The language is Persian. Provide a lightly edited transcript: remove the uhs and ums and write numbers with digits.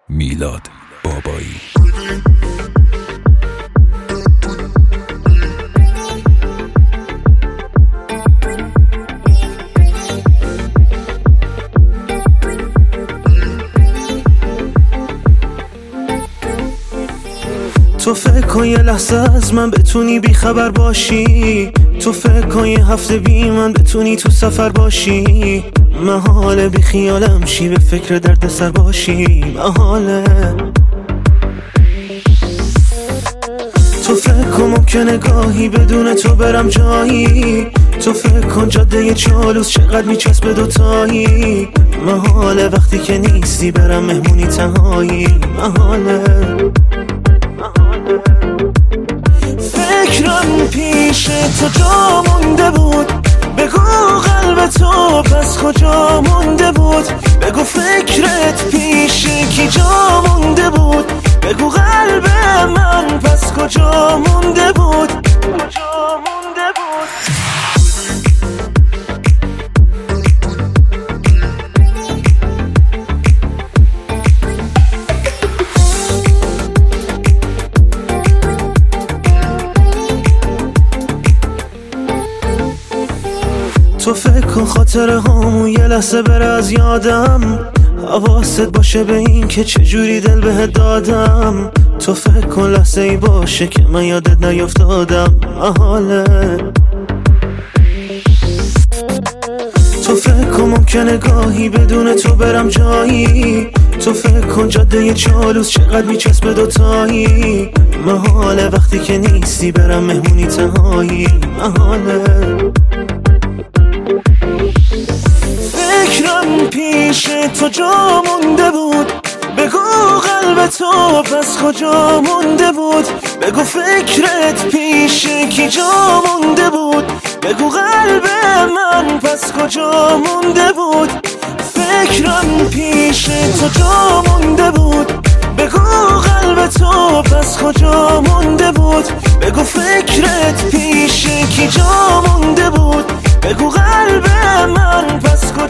میلاد بابایی. تو فکر کن یه لحظه از من بتونی بی خبر باشی، تو فکر کن یه هفته بی من بتونی تو سفر باشی، محاله بی خیالم شی به فکر درد سر باشی، محاله. تو فکر کن ممکنه گاهی بدون تو برم جایی، تو فکر کن جاده چالوس چقدر میچسبه دوتایی، محاله وقتی که نیستی برم مهمونی تنهایی، محاله. فکرم پیش تو جا مونده بود، بگو قلب تو پس کجا مونده بود، بگو فکرت پیش کی جا مونده بود، بگو قلب من پس کجا مونده بود، کجا مونده بود. تو فکر کن خاطره هامون یه لحظه بره از یادم، حواست باشه به این که چجوری دل بهت دادم، تو فکر کن لحظه ای باشه که من یادت نیفتادم، محاله. تو فکر کن ممکنه گاهی بدون تو برم جایی، تو فکر کن جاده چالوس چقدر میچسبه دوتایی، محاله وقتی که نیستی برم مهمونی تنهایی، محاله. فکرم پیش تو جا مونده بود، بگو قلب تو پس کجا مونده بود، بگو فکرت پیش کی جا مونده بود، بگو قلب من پس کجا مونده بود. فکرم پیش تو جا مونده بود، بگو قلب تو پس کجا مونده بود، بگو فکرت پیش کی جا مونده بود، بگو قلب من پس کجا